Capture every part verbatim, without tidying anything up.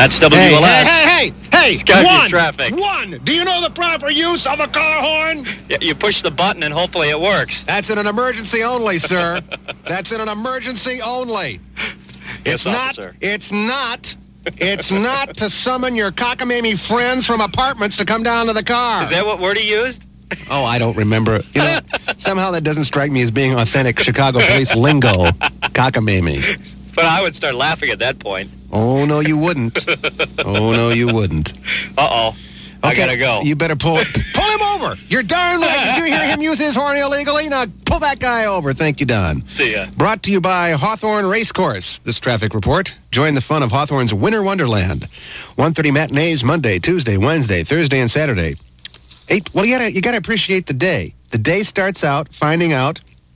That's W L S. Hey, hey, hey, hey, Scout one, traffic. one. Do you know the proper use of a car horn? Yeah, you push the button and hopefully it works. That's in an emergency only, sir. That's in an emergency only. It's Yes, not, officer. it's not, it's not to summon your cockamamie friends from apartments to come down to the car. Is that what word he used? Oh, I don't remember. You know, somehow that doesn't strike me as being authentic Chicago police lingo. Cockamamie. But I would start laughing at that point. Oh, no, you wouldn't. Oh, no, you wouldn't. Uh-oh. I gotta go. You better pull pull him over. You're darn right. Did you hear him use his horn illegally? Now pull that guy over. Thank you, Don. See ya. Brought to you by Hawthorne Racecourse. This traffic report. Join the fun of Hawthorne's Winter Wonderland. one thirty matinees Monday, Tuesday, Wednesday, Thursday, and Saturday. Eight. Well, you gotta you gotta appreciate the day. The day starts out finding out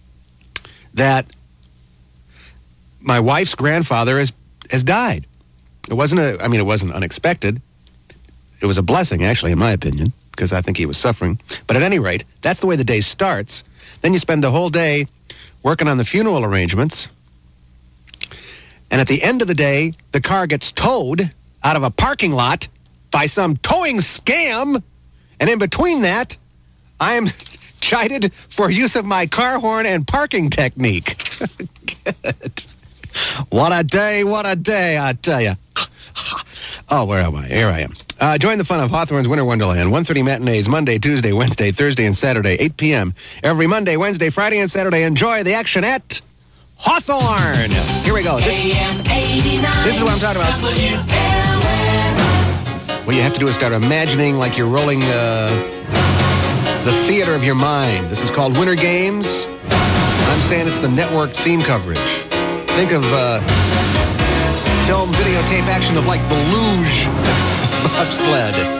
that my wife's grandfather has has died. It wasn't a. I mean, it wasn't unexpected. It was a blessing, actually, in my opinion, because I think he was suffering. But at any rate, that's the way the day starts. Then you spend the whole day working on the funeral arrangements. And at the end of the day, the car gets towed out of a parking lot by some towing scam. And in between that, I am chided for use of my car horn and parking technique. Good. What a day, what a day, I tell you. Oh, where am I? Here I am. Uh, join the fun of Hawthorne's Winter Wonderland. one thirty matinees, Monday, Tuesday, Wednesday, Thursday, and Saturday, eight p.m. Every Monday, Wednesday, Friday, and Saturday. Enjoy the action at Hawthorne. Here we go. This, this is what I'm talking about. What you have to do is start imagining like you're rolling uh, the theater of your mind. This is called Winter Games. I'm saying it's the network theme coverage. Think of uh, film videotape action of like the luge bobsled.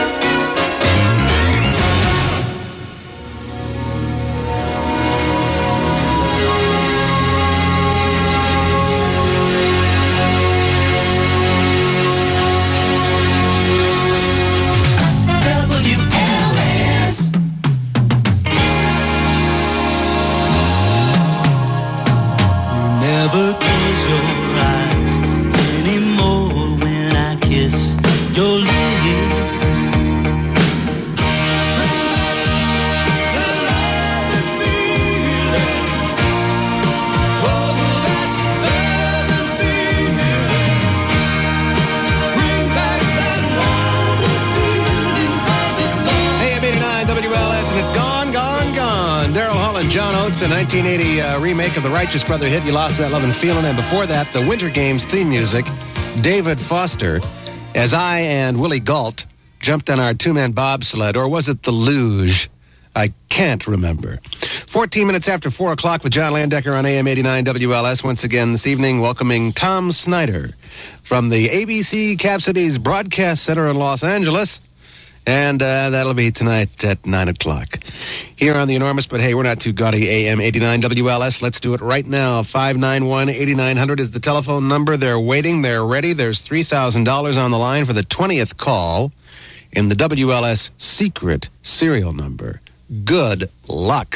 The nineteen eighty uh, remake of the Righteous Brother hit, You Lost That Lovin' Feelin', and before that, the Winter Games theme music, David Foster, as I and Willie Galt jumped on our two-man bobsled, or was it the luge? I can't remember. fourteen minutes after four o'clock with John Landecker on A M eighty-nine W L S once again this evening, welcoming Tom Snyder from the A B C Cap Cities Broadcast Center in Los Angeles. And uh, that'll be tonight at nine o'clock. Here on the enormous, but hey, we're not too gaudy, A M eighty-nine W L S. Let's do it right now. five nine one, eight nine zero zero is the telephone number. They're waiting. They're ready. There's three thousand dollars on the line for the twentieth call in the W L S secret serial number. Good luck.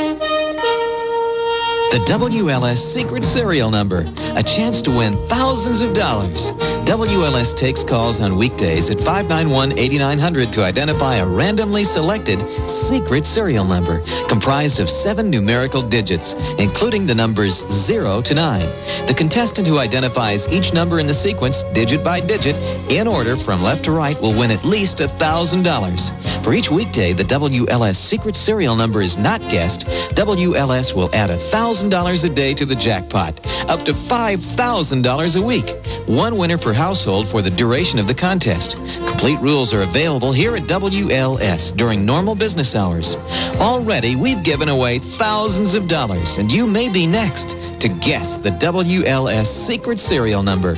The W L S secret serial number. A chance to win thousands of dollars. W L S takes calls on weekdays at five nine one, eight nine zero zero to identify a randomly selected secret serial number comprised of seven numerical digits, including the numbers zero to nine. The contestant who identifies each number in the sequence, digit by digit, in order from left to right, will win at least one thousand dollars. For each weekday the W L S secret serial number is not guessed, W L S will add one thousand dollars a day to the jackpot, up to five thousand dollars a week. One winner per household for the duration of the contest. Complete rules are available here at W L S during normal business hours. Already, we've given away thousands of dollars, and you may be next to guess the W L S secret serial number.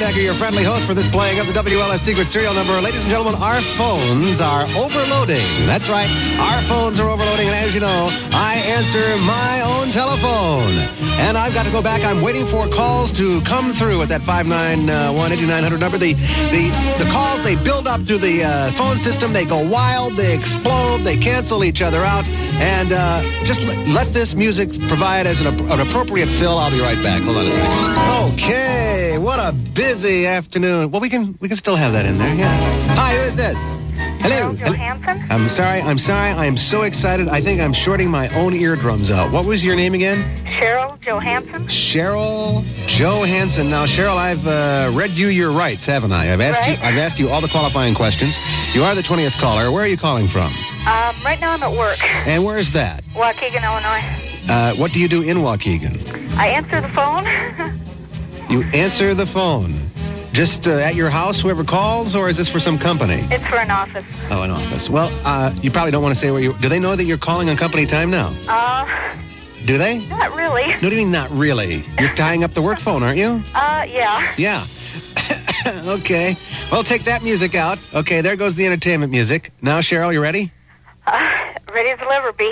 Carjacker, your friendly host for this playing of the W L S Secret Serial Number. Ladies and gentlemen, our phones are overloading. That's right, our phones are overloading, and as you know, I answer my own telephone. And I've got to go back. I'm waiting for calls to come through at that five nine one, eight nine hundred number. The, the, the calls, they build up through the uh, phone system. They go wild, they explode, they cancel each other out. And uh, just let, let this music provide as an, an appropriate fill. I'll be right back. Hold on a second. Okay, what a busy afternoon. Well, we can we can still have that in there, yeah. Hi, who is this? Hello. Cheryl Johansson? I'm sorry, I'm sorry. I'm so excited. I think I'm shorting my own eardrums out. What was your name again? Cheryl Johansson? Cheryl Johansson. Now, Cheryl, I've uh, read you your rights, haven't I? I've asked right. you. I've asked you all the qualifying questions. You are the twentieth caller. Where are you calling from? Um, right now I'm at work. And where is that? Waukegan, Illinois. Uh, what do you do in Waukegan? I answer the phone. You answer the phone. Just uh, at your house, whoever calls, or is this for some company? It's for an office. Oh, an office. Well, uh, you probably don't want to say where you... Do they know that you're calling on company time now? Uh, Do they? not really. No, do you mean not really? You're tying up the work phone, aren't you? Uh, yeah. Yeah. Okay. Well, take that music out. Okay, there goes the entertainment music. Now, Cheryl, you ready? Uh, ready as I'll ever be.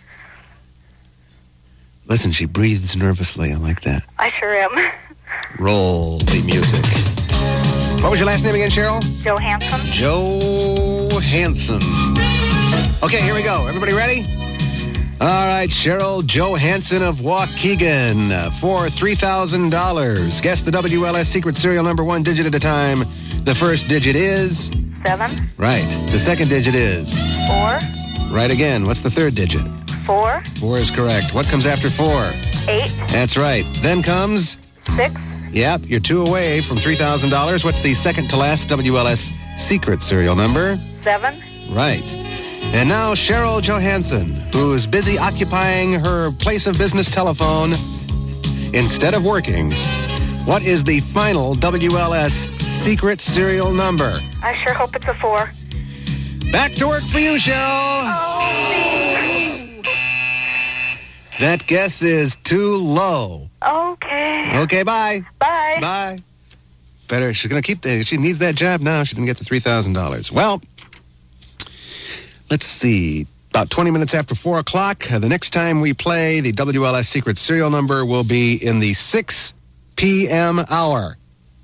Listen, she breathes nervously. I like that. I sure am. Roll the music. What was your last name again, Cheryl? Johansson. Johansson. Okay, here we go. Everybody ready? All right, Cheryl Johansson of Waukegan uh, for three thousand dollars. Guess the W L S Secret Serial Number one digit at a time. The first digit is... Seven. Right. The second digit is... Four. Right again. What's the third digit? Four. Four is correct. What comes after four? Eight. That's right. Then comes... Six. Yep, you're two away from three thousand dollars. What's the second to last W L S Secret Serial Number? Seven. Right. And now Cheryl Johansson, who's busy occupying her place of business telephone instead of working. What is the final W L S Secret Serial Number? I sure hope it's a four. Back to work for you, Cheryl. Oh, That guess is too low. okay. Okay, bye. Bye. Bye. Better. She's going to keep the... She needs that job now. She didn't get the three thousand dollars. Well, let's see. About twenty minutes after four o'clock, uh, the next time we play the W L S Secret Serial Number will be in the six p.m. hour.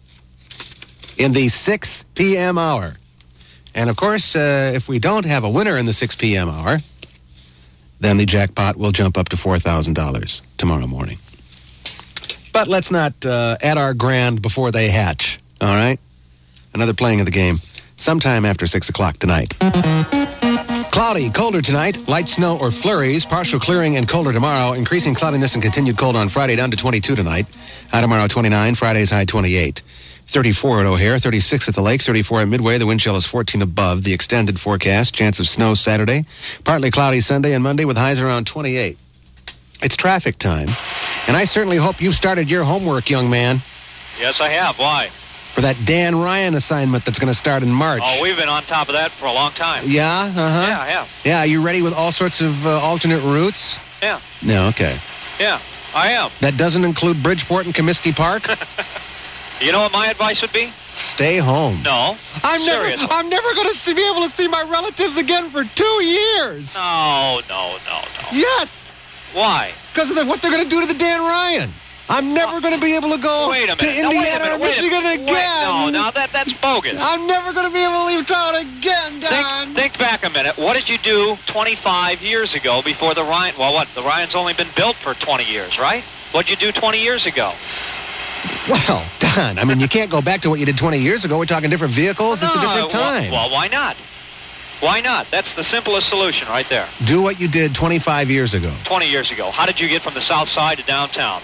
In the six p.m. hour. And, of course, uh, if we don't have a winner in the six p.m. hour, then the jackpot will jump up to four thousand dollars tomorrow morning. But let's not uh, add our grand before they hatch, all right? Another playing of the game sometime after six o'clock tonight. Cloudy, colder tonight, light snow or flurries, partial clearing and colder tomorrow, increasing cloudiness and continued cold on Friday down to twenty-two tonight. High tomorrow twenty-nine, Friday's high twenty-eight. thirty-four at O'Hare, thirty-six at the lake, thirty-four at Midway. The wind chill is fourteen above. The extended forecast, chance of snow Saturday. Partly cloudy Sunday and Monday with highs around twenty-eight. It's traffic time. And I certainly hope you've started your homework, young man, Yes, I have. Why? for that Dan Ryan assignment that's going to start in March. Oh, we've been on top of that for a long time. Yeah? Uh-huh. Yeah, I have. Yeah, are you ready with all sorts of uh, alternate routes? Yeah, No, okay. yeah, I am. That doesn't include Bridgeport and Comiskey Park? You know what my advice would be? Stay home. No. I'm never, Seriously. I'm never going to be able to see my relatives again for two years. No, no, no, no. Yes, Why? because of the, what they're going to do to the Dan Ryan. I'm never going to be able to go Wait a minute. to Now, wait a Indiana minute, or wait a Michigan minute. again. Wait, no, no, that, that's bogus. I'm never going to be able to leave town again, Don. Think, think back a minute. What did you do twenty-five years ago before the Ryan? Well, what? The Ryan's only been built for twenty years, right? What'd you do twenty years ago? Well, Don, I mean, you can't go back to what you did twenty years ago. We're talking different vehicles. It's a No, different time. Well, well, why not? Why not? That's the simplest solution right there. Do what you did twenty-five years ago. twenty years ago. How did you get from the south side to downtown?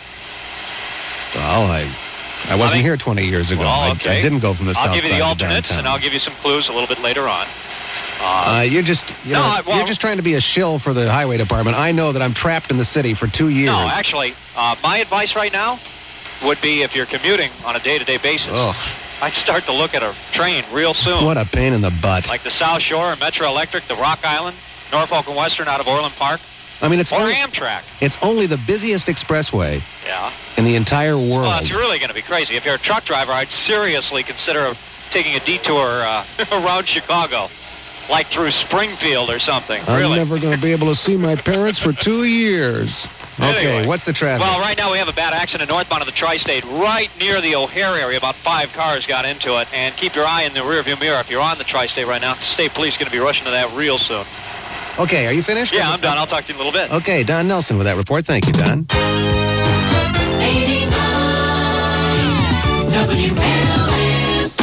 Well, I I wasn't I mean- here twenty years ago. Well, I- okay. I, didn't go from the south I'll give you side the to alternates, downtown. and I'll give you some clues a little bit later on. Uh, Uh, you're just you No, know, I- well- you're just trying to be a shill for the highway department. I know that I'm trapped in the city for two years. no, actually, uh, my advice right now would be if you're commuting on a day-to-day basis, Ugh, I'd start to look at a train real soon. what a pain in the butt. Like the South Shore, Metro Electric, the Rock Island, Norfolk and Western out of Orland Park. I mean, it's or only, Amtrak. It's only the busiest expressway Yeah. in the entire world. Well, it's really going to be crazy. If you're a truck driver, I'd seriously consider taking a detour uh, around Chicago, like through Springfield or something. I'm really. never going to be able to see my parents for two years. Okay, Anyway. what's the traffic? Well, right now we have a bad accident northbound of the Tri-State, right near the O'Hare area. About five cars got into it. And keep your eye in the rearview mirror if you're on the Tri-State right now. State Police going to be rushing to that real soon. Okay, are you finished? Yeah, I'm done. I'll talk to you in a little bit. Okay, Don Nelson with that report. Thank you, Don. eighty-nine W L S.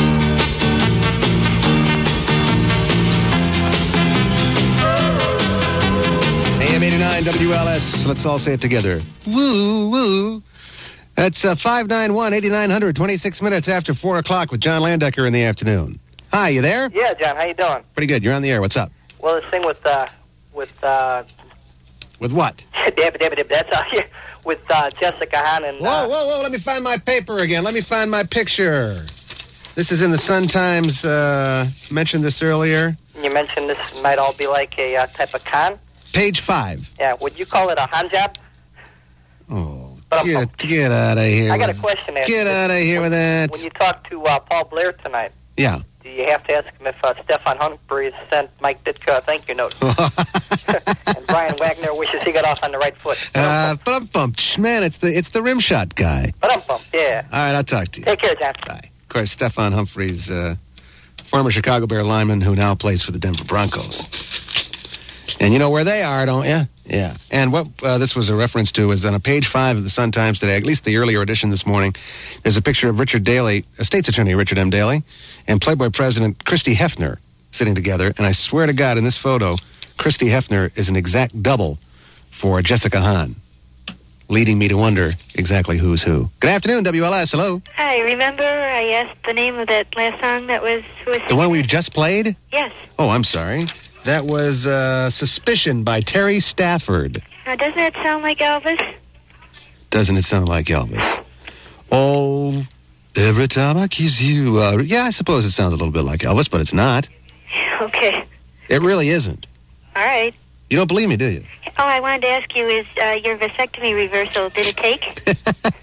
A M eighty-nine W L S. Let's all say it together. Woo, woo. That's uh, five nine one, eighty-nine hundred, twenty-six minutes after four o'clock with John Landecker in the afternoon. Hi, you there? Yeah, John, how you doing? Pretty good. You're on the air. What's up? Well, this thing with, uh, with, uh, With what? David, David, David, that's, uh, yeah, with, uh, Jessica Hahn and, Whoa, uh, whoa, whoa. Let me find my paper again. Let me find my picture. This is in the Sun-Times. Uh, mentioned this earlier. you mentioned this might all be like a, uh, type of con. Page five. Yeah, would you call it a hand job? Oh, But I'm- get, get out of here. I got a with- question there. Get out of here with that. When you talk to, uh, Paul Blair tonight, Yeah. do you have to ask him if, uh, Stefan Humphreys sent Mike Ditka a thank you note? And Brian Wagner wishes he got off on the right foot. uh, but I'm bumped. Man, it's the it's the rim shot guy. But I'm pumped, yeah. All right, I'll talk to you. Take care, John. Bye. Of course, Stefan Humphreys, uh, former Chicago Bear lineman who now plays for the Denver Broncos. And you know where they are, don't you? Yeah. And what uh, this was a reference to is on a page five of the Sun-Times today, at least the earlier edition this morning, there's a picture of Richard Daley, a state's attorney, Richard M. Daley, and Playboy president Christy Hefner sitting together. And I swear to God, in this photo, Christy Hefner is an exact double for Jessica Hahn, leading me to wonder exactly who's who. Good afternoon, W L S. Hello. Hi, remember I asked the name of that last song that was... Who was The one we just played? Yes. Oh, I'm sorry. That was uh, Suspicion by Terry Stafford. Now, doesn't it sound like Elvis? Doesn't it sound like Elvis? Oh, every time I kiss you. Uh, yeah, I suppose it sounds a little bit like Elvis, but it's not. Okay. It really isn't. All right. You don't believe me, do you? Oh, I wanted to ask you, is uh, your vasectomy reversal, did it take?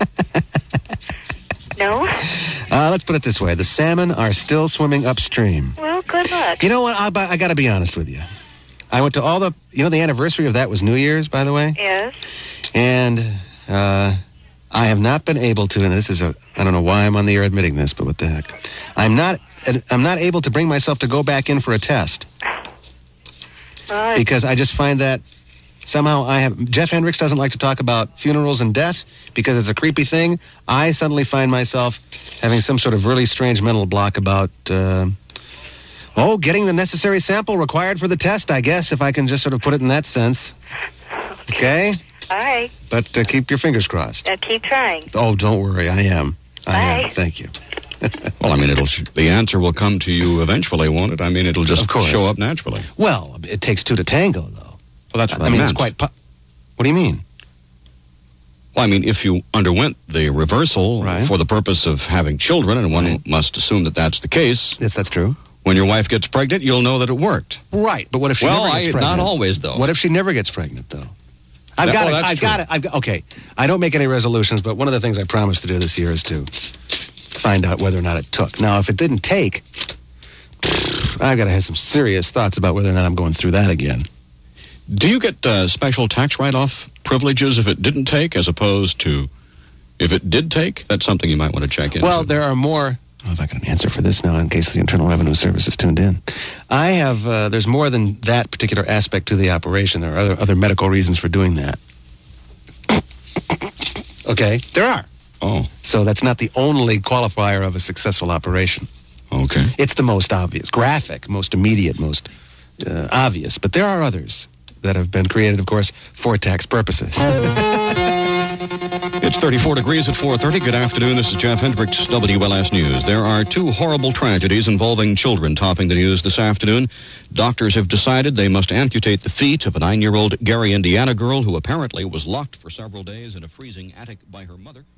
No? Uh, let's put it this way. The salmon are still swimming upstream. Well, good luck. You know what? I, I got to be honest with you. I went to all the... You know, the anniversary of that was New Year's, by the way? Yes. And uh, I have not been able to, and this is a... I don't know why I'm on the air admitting this, but what the heck. I'm not... I'm not able to bring myself to go back in for a test. Well, Because I just find that somehow I have... Jeff Hendricks doesn't like to talk about funerals and death because it's a creepy thing. I suddenly find myself having some sort of really strange mental block about... Uh, oh, getting the necessary sample required for the test, I guess, if I can just sort of put it in that sense. Okay? all right. But uh, keep your fingers crossed. Now, keep trying. Oh, don't worry. I am. I am. Bye. Thank you. Well, I mean, it'll the answer will come to you eventually, won't it? I mean, it'll just Of course. show up naturally. Well, it takes two to tango, though. Well, that's what I I, mean, meant. it's quite... Po- what do you mean? Well, I mean, if you underwent the reversal Right. for the purpose of having children, and one Right. must assume that that's the case, Yes, that's true. when your wife gets pregnant, you'll know that it worked. Right, but what if she Well, never gets I- pregnant? not always, though. What if she never gets pregnant, though? I've That- got well, it. that's I've true. got it. I've got. Okay, I don't make any resolutions, but one of the things I promised to do this year is to find out whether or not it took. Now, if it didn't take, I've got to have some serious thoughts about whether or not I'm going through that again. Do you get uh, special tax write-off privileges if it didn't take, as opposed to if it did take? That's something you might want to check into. Well, there are more. I don't know if I got an answer for this now in case the Internal Revenue Service is tuned in. I have, uh, there's more than that particular aspect to the operation. There are other, other medical reasons for doing that. Okay, there are. Oh, So that's not the only qualifier of a successful operation. okay. It's the most obvious, graphic, most immediate, most uh, obvious. But there are others that have been created, of course, for tax purposes. It's thirty-four degrees at four thirty. Good afternoon. This is Jeff Hendricks, W L S News. There are two horrible tragedies involving children topping the news this afternoon. Doctors have decided they must amputate the feet of a nine-year-old Gary, Indiana girl who apparently was locked for several days in a freezing attic by her mother.